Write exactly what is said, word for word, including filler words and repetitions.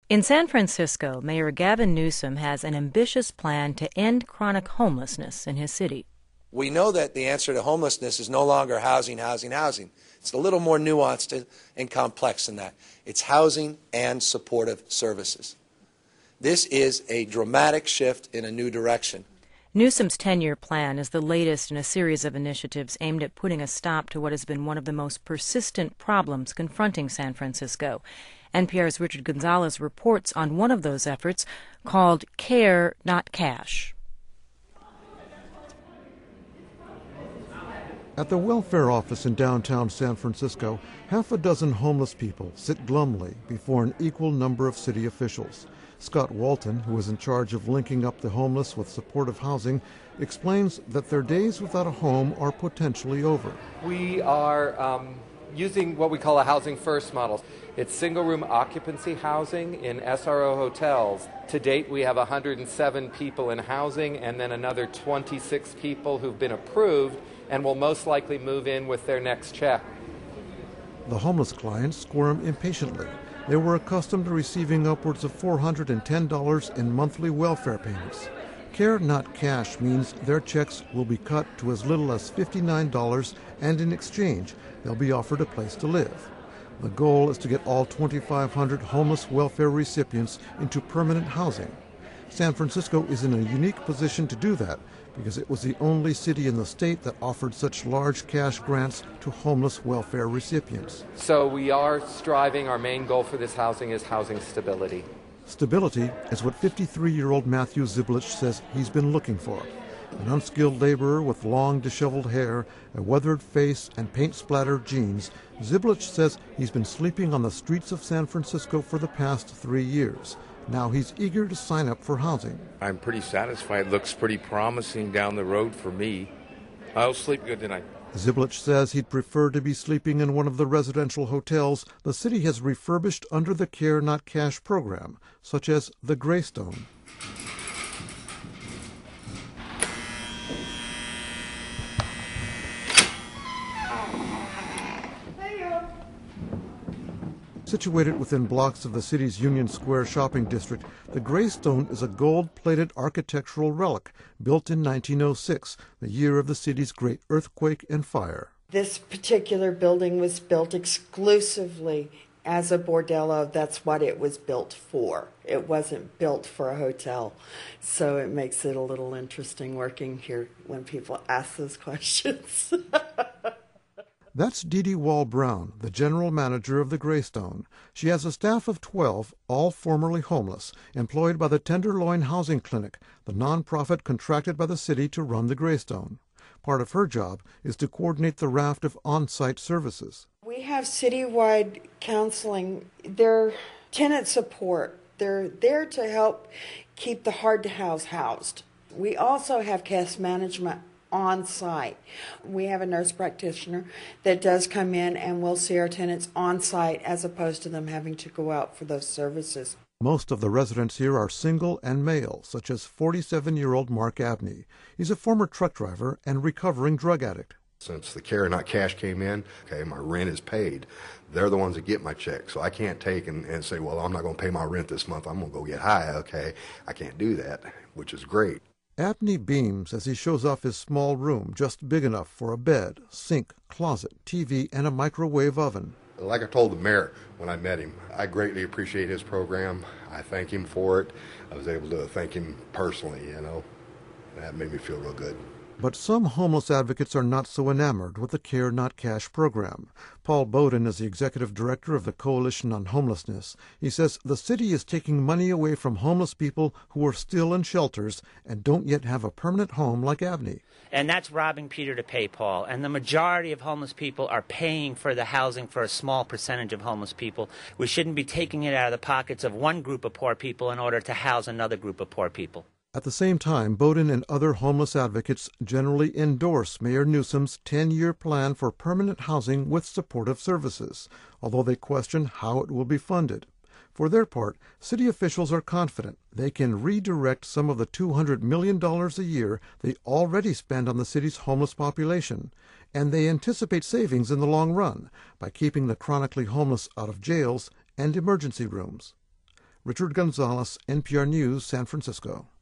In San Francisco, Mayor Gavin Newsom has an ambitious plan to end chronic homelessness in his city. We know that the answer to homelessness is no longer housing, housing, housing. It's a little more nuanced and complex than that. It's housing and supportive services. This is a dramatic shift in a new direction. Newsom's ten-year plan is the latest in a series of initiatives aimed at putting a stop to what has been one of the most persistent problems confronting San Francisco. N P R's Richard Gonzalez reports on one of those efforts called Care, Not Cash. At the welfare office in downtown San Francisco, half a dozen homeless people sit glumly before an equal number of city officials. Scott Walton, who is in charge of linking up the homeless with supportive housing, explains that their days without a home are potentially over. We are um, using what we call a housing first model. It's single-room occupancy housing in S R O hotels. To date, we have one hundred seven people in housing and then another twenty-six people who've been approved and will most likely move in with their next check. The homeless clients squirm impatiently. They were accustomed to receiving upwards of four hundred ten dollars in monthly welfare payments. Care, Not Cash means their checks will be cut to as little as fifty-nine dollars, and in exchange, they'll be offered a place to live. The goal is to get all twenty-five hundred homeless welfare recipients into permanent housing. San Francisco is in a unique position to do that because it was the only city in the state that offered such large cash grants to homeless welfare recipients. So we are striving, our main goal for this housing is housing stability. Stability is what fifty-three-year-old Matthew Ziblich says he's been looking for. An unskilled laborer with long, disheveled hair, a weathered face, and paint-splattered jeans, Ziblich says he's been sleeping on the streets of San Francisco for the past three years. Now he's eager to sign up for housing. I'm pretty satisfied. It looks pretty promising down the road for me. I'll sleep good tonight. Ziblich says he'd prefer to be sleeping in one of the residential hotels the city has refurbished under the Care, Not Cash program, such as the Greystone. Situated within blocks of the city's Union Square shopping district, the Greystone is a gold-plated architectural relic built in nineteen oh six, the year of the city's great earthquake and fire. This particular building was built exclusively as a bordello. That's what it was built for. It wasn't built for a hotel. So it makes it a little interesting working here when people ask those questions. That's Dee Dee Wall-Brown, the general manager of the Greystone. She has a staff of twelve, all formerly homeless, employed by the Tenderloin Housing Clinic, the nonprofit contracted by the city to run the Greystone. Part of her job is to coordinate the raft of on-site services. We have citywide counseling. They're tenant support. They're there to help keep the hard-to-house housed. We also have case management on site. We have a nurse practitioner that does come in and will see our tenants on site as opposed to them having to go out for those services. Most of the residents here are single and male, such as forty-seven-year-old Mark Abney. He's a former truck driver and recovering drug addict. Since the Care, Not Cash came in, okay, my rent is paid. They're the ones that get my check, so I can't take and, and say, well, I'm not going to pay my rent this month. I'm going to go get high. Okay, I can't do that, which is great. Abney beams as he shows off his small room, just big enough for a bed, sink, closet, T V, and a microwave oven. Like I told the mayor when I met him, I greatly appreciate his program. I thank him for it. I was able to thank him personally, you know. That made me feel real good. But some homeless advocates are not so enamored with the Care, Not Cash program. Paul Bowden is the executive director of the Coalition on Homelessness. He says the city is taking money away from homeless people who are still in shelters and don't yet have a permanent home like Abney. And that's robbing Peter to pay Paul. And the majority of homeless people are paying for the housing for a small percentage of homeless people. We shouldn't be taking it out of the pockets of one group of poor people in order to house another group of poor people. At the same time, Bowden and other homeless advocates generally endorse Mayor Newsom's ten-year plan for permanent housing with supportive services, although they question how it will be funded. For their part, city officials are confident they can redirect some of the two hundred million dollars a year they already spend on the city's homeless population, and they anticipate savings in the long run by keeping the chronically homeless out of jails and emergency rooms. Richard Gonzalez, N P R News, San Francisco.